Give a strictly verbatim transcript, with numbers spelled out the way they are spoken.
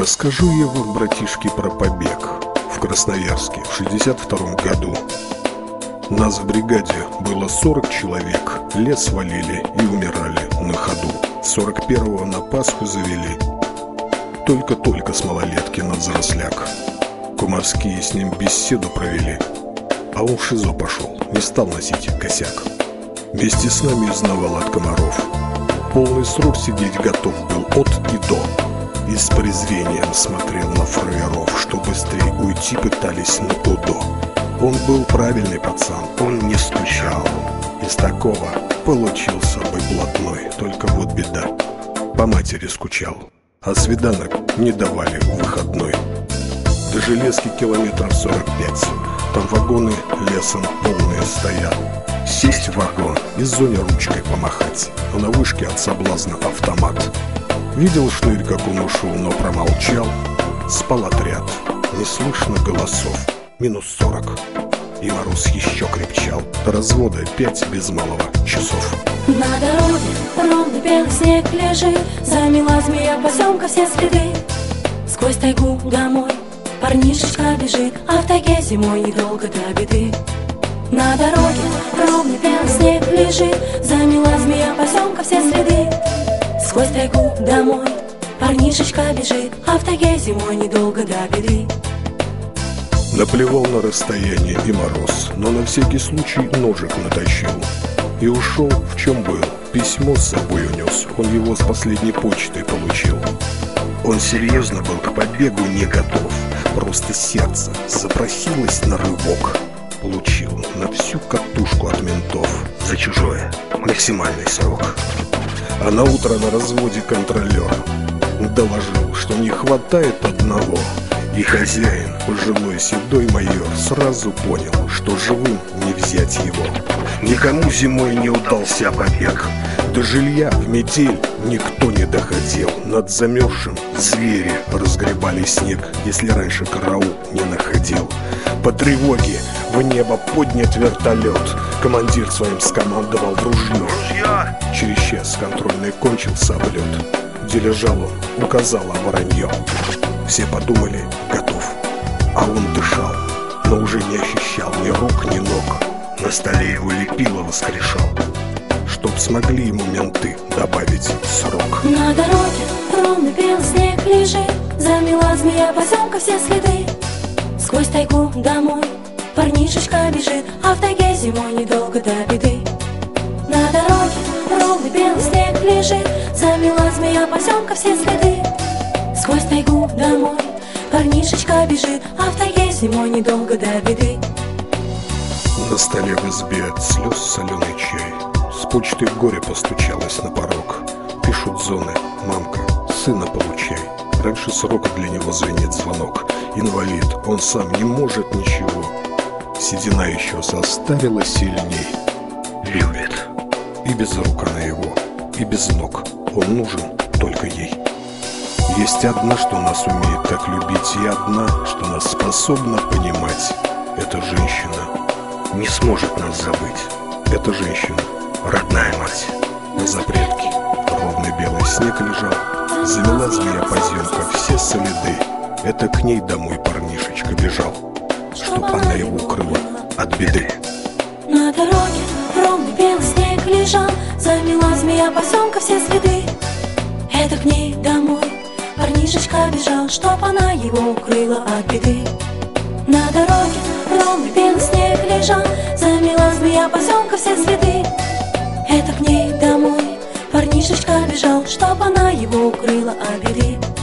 Расскажу я вам, братишки, про побег в Красноярске в шестьдесят втором году. Нас в бригаде было сорок человек. Лес валили и умирали на ходу. сорок первого на Пасху завели. Только-только с малолетки на взросляк. Кумовские с ним беседу провели. А он в ШИЗО пошел, не стал носить косяк. Вместе с нами изнавал от комаров. Полный срок сидеть готов был от и до. И с презрением смотрел на фраеров, что быстрее уйти пытались на УДО. Он был правильный пацан, он не стучал. Из такого получился бы блатной, только вот беда. По матери скучал, а свиданок не давали в выходной. До Железки километров сорок пять. Там вагоны лесом полные стоят. Сесть в вагон и зоне ручкой помахать, а на вышке от соблазна автомат. Видел шнырь, как он ушел, но промолчал. Спал отряд, не слышно голосов. Минус сорок, и мороз еще крепчал. До развода пять без малого часов. На дороге ровный белый снег лежит. Замела змея поземка все следы. Сквозь тайгу домой парнишечка бежит, а в тайге зимой недолго до беды. На дороге ровный белый снег лежит. Замела змея поземка все следы. Сквозь тайгу домой парнишечка бежит, а в тайге зимой недолго до беды. Наплевал на расстояние и мороз, но на всякий случай ножик натащил. И ушел, в чем был, письмо с собой унес. Он его с последней почты получил. Он серьезно был к побегу не готов. Просто сердце запросилось на рывок. Получил на всю катушку от ментов. За чужое максимальный срок. А на утро на разводе контролер доложил, что не хватает одного. И хозяин, пожилой седой майор, сразу понял, что живым не взять его. Никому зимой не удался побег. До жилья в метель никто не доходил. Над замерзшим звери разгребали снег, если раньше караул не находил. По тревоге в небо поднят вертолет. Командир своим скомандовал в ружье. Через час контрольный кончился облет. Где лежал он, указал воронье. Все подумали, готов, а он дышал, но уже не ощущал ни рук, ни ног. На столе его лепило воскрешал, чтоб смогли ему менты добавить срок. На дороге ровный белый снег лежит. Замела змея поземка все следы. Сквозь тайгу домой парнишечка бежит, а в тайге зимой недолго до беды. На дороге ровный белый снег лежит. Замела змея поземка все следы. Сквозь тайгу домой парнишечка бежит, а в тайге зимой недолго до беды. На столе в избе от слез соленый чай. С почты горе постучалась на порог. Пишут зоны: мамка, сына получай. Раньше срока для него звенит звонок. Инвалид, он сам не может ничего. Седина еще состарилась сильней. Любит. И без рук она его, и без ног. Он нужен только ей. Есть одна, что нас умеет так любить, и одна, что нас способна понимать. Эта женщина не сможет нас забыть. Эта женщина — родная мать. На запретке ровный белый снег лежал. Замела змея поземка все следы. Это к ней домой парнишечка бежал, чтоб она его укрыла от беды. На дороге ровный белый снег лежал. Замела змея поземка все следы. Это к ней домой парнишечка бежал, чтоб она его укрыла от беды. На дороге ровный белый снег лежал. Замела змея поземка все следы. Это к ней домой парнишечка бежал, чтоб она его укрыла от беды.